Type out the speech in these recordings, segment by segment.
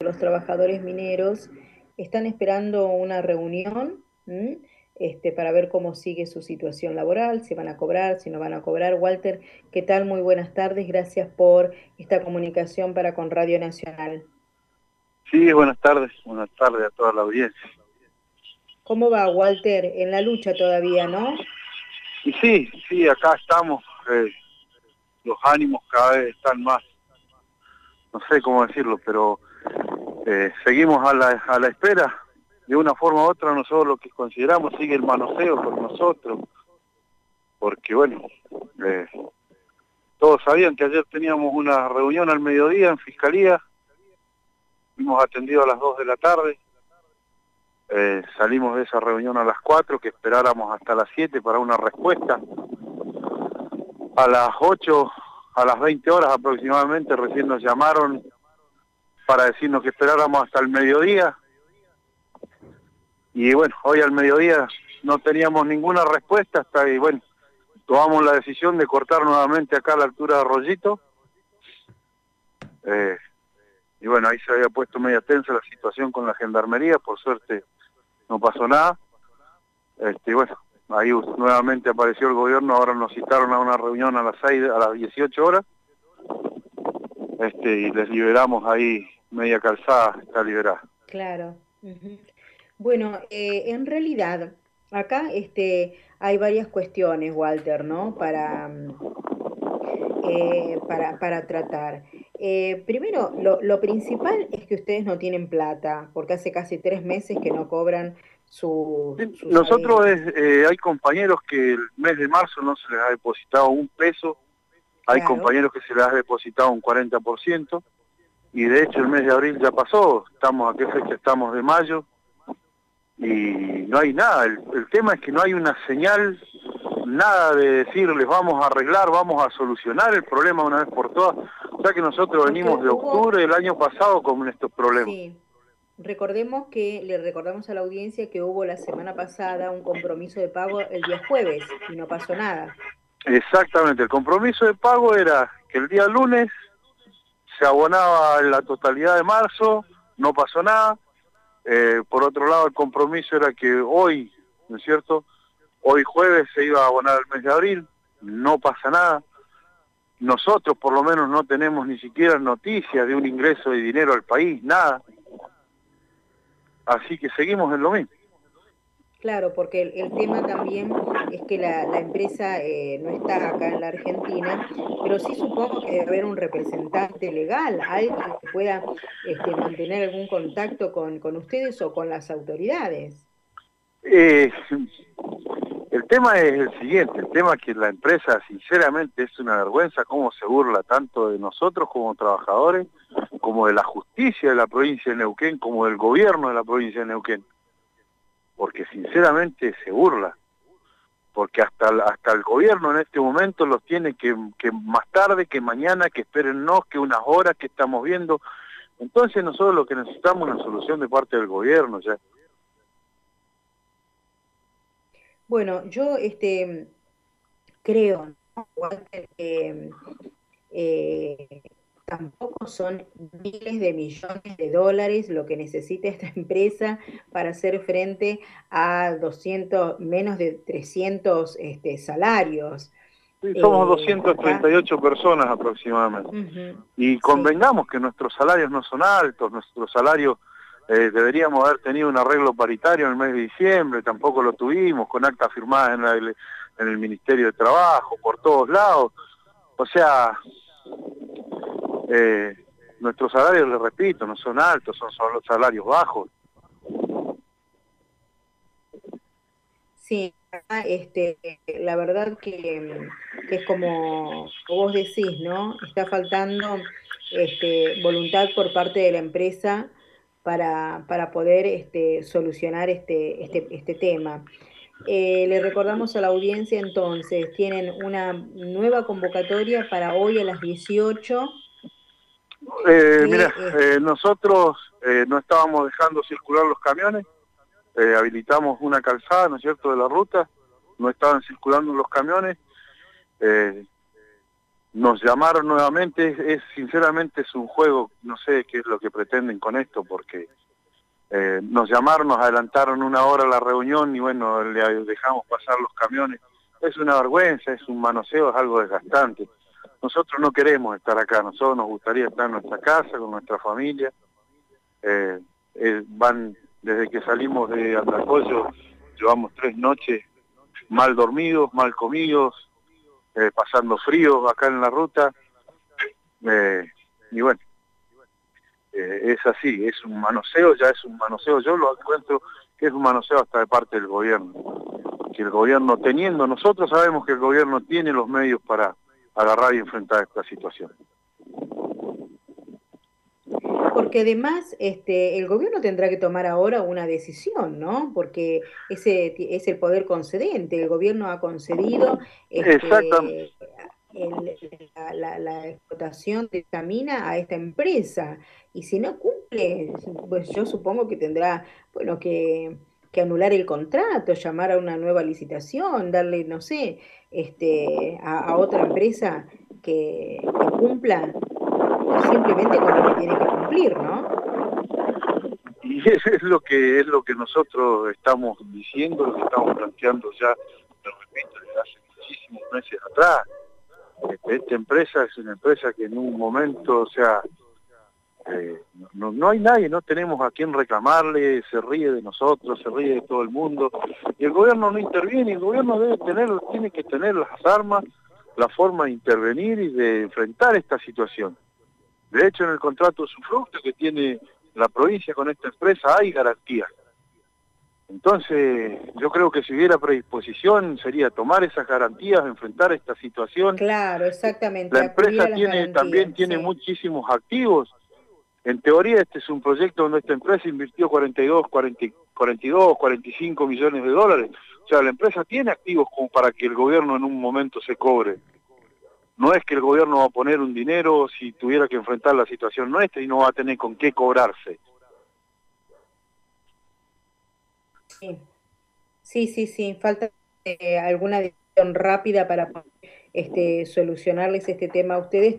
los trabajadores mineros están esperando una reunión, ¿m? Para ver cómo sigue su situación laboral, si van a cobrar, si no van a cobrar. Walter, ¿qué tal? Muy buenas tardes, gracias por esta comunicación para con Radio Nacional. Sí, buenas tardes a toda la audiencia. ¿Cómo va, Walter? En la lucha todavía, ¿no? Y sí, acá estamos, los ánimos cada vez están más, no sé cómo decirlo, pero seguimos a la espera. De una forma u otra nosotros lo que consideramos sigue el manoseo por nosotros, porque bueno, todos sabían que ayer teníamos una reunión al mediodía en Fiscalía, fuimos atendidos a las 2 de la tarde, salimos de esa reunión a las 4, que esperáramos hasta las 7 para una respuesta. A las 8, a las 20 horas aproximadamente, recién nos llamaron para decirnos que esperáramos hasta el mediodía. Y bueno, hoy al mediodía no teníamos ninguna respuesta hasta que, bueno, tomamos la decisión de cortar nuevamente acá a la altura de Arroyito. Y bueno, ahí se había puesto media tensa la situación con la gendarmería, por suerte no pasó nada. Y bueno, ahí nuevamente apareció el gobierno, ahora nos citaron a una reunión a las 6, a las 18 horas, y les liberamos ahí, media calzada está liberada. Claro. Ujú. Bueno, en realidad, acá hay varias cuestiones, Walter, ¿no? Para tratar. Primero, lo principal es que ustedes no tienen plata, porque hace casi 3 meses que no cobran su Nosotros salario. hay compañeros que el mes de marzo no se les ha depositado un peso, hay Claro. compañeros que se les ha depositado un 40%, y de hecho el mes de abril ya pasó, ¿a qué fecha estamos? De mayo, y no hay nada. El tema es que no hay una señal, nada de decirles vamos a arreglar, vamos a solucionar el problema una vez por todas. O sea que nosotros Porque venimos de hubo, octubre del año pasado con estos problemas. sí, le recordamos a la audiencia que hubo la semana pasada un compromiso de pago el día jueves y no pasó nada. Exactamente, el compromiso de pago era que el día lunes se abonaba la totalidad de marzo, no pasó nada. Por otro lado, el compromiso era que hoy, ¿no es cierto?, hoy jueves se iba a abonar el mes de abril, no pasa nada. Nosotros por lo menos no tenemos ni siquiera noticias de un ingreso de dinero al país, nada. Así que seguimos en lo mismo. Claro, porque el tema también es que la empresa no está acá en la Argentina, pero sí supongo que debe haber un representante legal, alguien que pueda mantener algún contacto con ustedes o con las autoridades. Eh, el tema es el siguiente, el tema es que la empresa sinceramente es una vergüenza cómo se burla tanto de nosotros como trabajadores, como de la justicia de la provincia de Neuquén, como del gobierno de la provincia de Neuquén, porque sinceramente se burla, porque hasta el gobierno en este momento los tiene que más tarde, que mañana, que espérennos, que unas horas que estamos viendo. Entonces nosotros lo que necesitamos es una solución de parte del gobierno ya. Bueno, yo creo, ¿no? Walter, que tampoco son miles de millones de dólares lo que necesita esta empresa para hacer frente a 200, menos de 300 salarios. Sí, somos Acá, 238 personas aproximadamente. ujú, Y sí, convengamos que nuestros salarios no son altos, nuestros salarios deberíamos haber tenido un arreglo paritario en el mes de diciembre, tampoco lo tuvimos, con actas firmadas en el Ministerio de Trabajo, por todos lados. O sea, eh, nuestros salarios, les repito, no son altos, son solo salarios bajos. sí, acá, la verdad que es como vos decís, ¿no? Está faltando voluntad por parte de la empresa para poder solucionar este tema. Le recordamos a la audiencia entonces, tienen una nueva convocatoria para hoy a las 18 Mira, que nosotros no estábamos dejando circular los camiones, habilitamos una calzada, ¿no es cierto?, de la ruta, no estaban circulando los camiones, eh, nos llamaron nuevamente, sinceramente es un juego, no sé qué es lo que pretenden con esto, porque nos llamaron, nos adelantaron una hora la reunión y bueno, le dejamos pasar los camiones. Es una vergüenza, es un manoseo, es algo desgastante. Nosotros no queremos estar acá, nosotros nos gustaría estar en nuestra casa, con nuestra familia. Van, desde que salimos de Andacollo, llevamos 3 noches mal dormidos, mal comidos, pasando frío acá en la ruta, y bueno, es así, es un manoseo, ya es un manoseo, yo lo encuentro que es un manoseo hasta de parte del gobierno, que el gobierno teniendo, nosotros sabemos que el gobierno tiene los medios para agarrar y enfrentar esta situación. Porque además el gobierno tendrá que tomar ahora una decisión, ¿no? Porque es el poder concedente, el gobierno ha concedido Exactamente. este, la explotación de esta mina a esta empresa, y si no cumple, pues yo supongo que tendrá, bueno, que anular el contrato, llamar a una nueva licitación, darle, no sé, a otra empresa que cumpla simplemente con lo que tiene que cumplir, ¿no? Y eso es lo que nosotros estamos diciendo, lo que estamos planteando ya, lo repito, desde hace muchísimos meses atrás. Esta empresa es una empresa que en un momento, o sea, no hay nadie, no tenemos a quién reclamarle, se ríe de nosotros, se ríe de todo el mundo, y el gobierno no interviene, y el gobierno tiene que tener las armas, la forma de intervenir y de enfrentar esta situación. De hecho, en el contrato de usufructo que tiene la provincia con esta empresa hay garantías. Entonces, yo creo que si hubiera predisposición sería tomar esas garantías, enfrentar esta situación. Claro, La exactamente, acudir empresa a las también garantías, tiene sí. muchísimos activos. En teoría este es un proyecto donde esta empresa invirtió 42, 45 millones de dólares. O sea, la empresa tiene activos como para que el gobierno en un momento se cobre. No es que el gobierno va a poner un dinero si tuviera que enfrentar la situación nuestra y no va a tener con qué cobrarse. Sí, sí, sí, sí. Falta alguna decisión rápida para poder, solucionarles este tema a ustedes,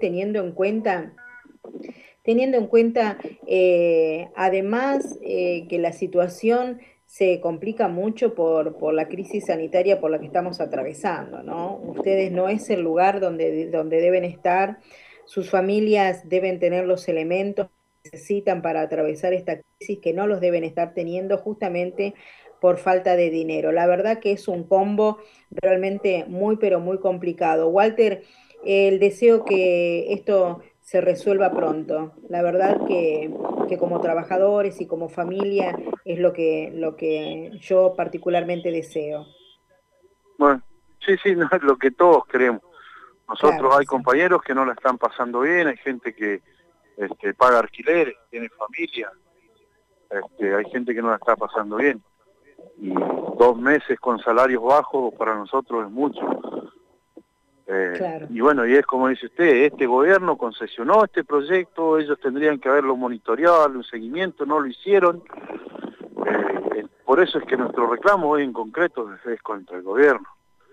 teniendo en cuenta además que la situación se complica mucho por la crisis sanitaria por la que estamos atravesando, ¿no? Ustedes no es el lugar donde deben estar, sus familias deben tener los elementos que necesitan para atravesar esta crisis que no los deben estar teniendo justamente por falta de dinero. La verdad que es un combo realmente muy, pero muy complicado. Walter, el deseo que esto se resuelva pronto. La verdad que como trabajadores y como familia es lo que yo particularmente deseo. Bueno, sí, sí, no es lo que todos queremos. Claro, Nosotros hay sí. compañeros que no la están pasando bien, hay gente que paga alquileres, tiene familia, hay gente que no la está pasando bien. Y 2 meses con salarios bajos para nosotros es mucho. Claro. Y bueno, y es como dice usted, este gobierno concesionó este proyecto, ellos tendrían que haberlo monitoreado, darle un seguimiento, no lo hicieron. Por eso es que nuestro reclamo hoy en concreto es contra el gobierno.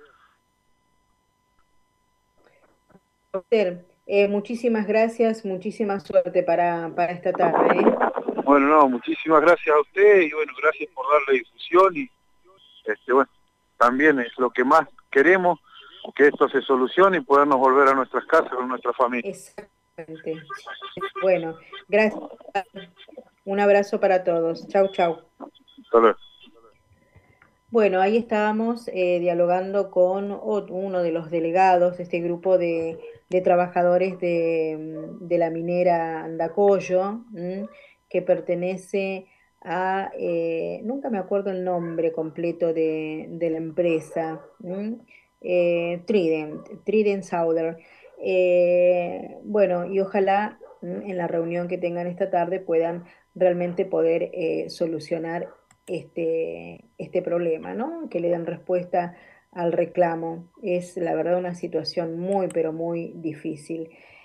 Doctor, muchísimas gracias, muchísima suerte para esta tarde, ¿eh? Bueno, no, muchísimas gracias a usted y bueno, gracias por darle difusión y bueno, también es lo que más queremos, que esto se solucione y podernos volver a nuestras casas con nuestra familia. Exactamente. Bueno, gracias. Un abrazo para todos. Chau, chau. Hasta luego. Bueno, ahí estábamos dialogando con uno de los delegados de este grupo de trabajadores de la minera Andacollo, que pertenece a, nunca me acuerdo el nombre completo de la empresa, Trident Southern. Bueno, y ojalá en la reunión que tengan esta tarde puedan realmente poder solucionar este problema, ¿no? Que le den respuesta al reclamo. Es la verdad una situación muy, pero muy difícil.